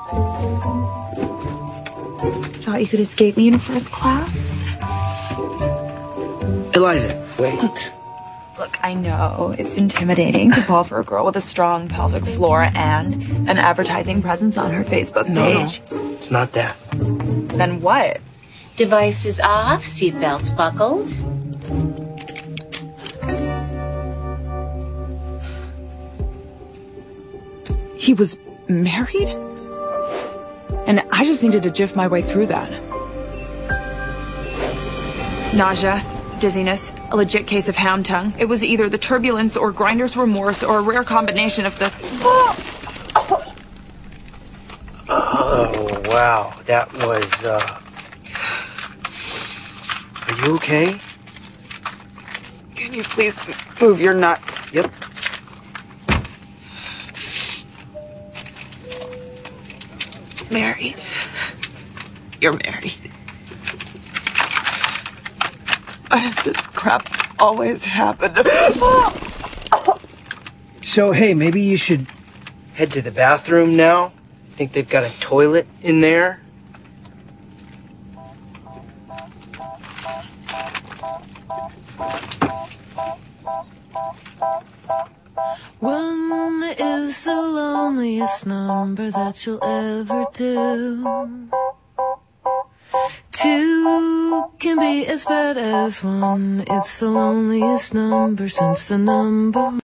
Thought you could escape me in first class? Eliza, wait. Look, I know it's intimidating to fall for a girl with a strong pelvic floor and an advertising presence on her Facebook page. No, it's not that. Then what? Devices off, seatbelts buckled. He was married? And I just needed to jiff my way through that. Nausea, dizziness, a legit case of hound tongue. It was either the turbulence or grinder's remorse or a rare combination of the... Oh, wow. That was, Are you okay? Can you please move your nuts? Yep. Married. You're married. Why does this crap always happen? So, hey, maybe you should head to the bathroom now. I think they've got a toilet in there. One is the loneliest number that you'll ever do. Two can be as bad as one. It's the loneliest number since the number